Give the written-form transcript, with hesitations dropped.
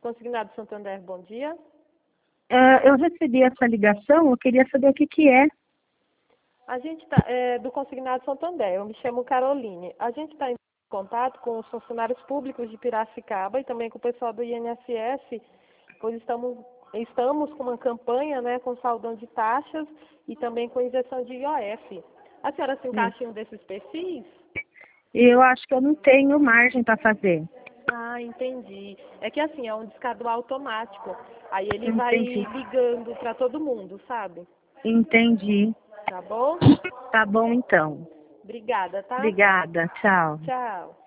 Consignado Santander, bom dia. Eu recebi essa ligação, eu queria saber o que que é. A gente está do Consignado Santander, eu me chamo Caroline. A gente está em contato com os funcionários públicos de Piracicaba e também com o pessoal do INSS, pois estamos com uma campanha, né, com saldão de taxas e também com injeção de IOF. A senhora se encaixa em um desses perfis? Eu acho que eu não tenho margem para fazer. Ah, entendi. É que assim, é um discado automático. Aí ele vai Entendi. ligando para todo mundo, sabe? Entendi. Tá bom? Tá bom, então. Obrigada, tá? Obrigada. Tchau. Tchau.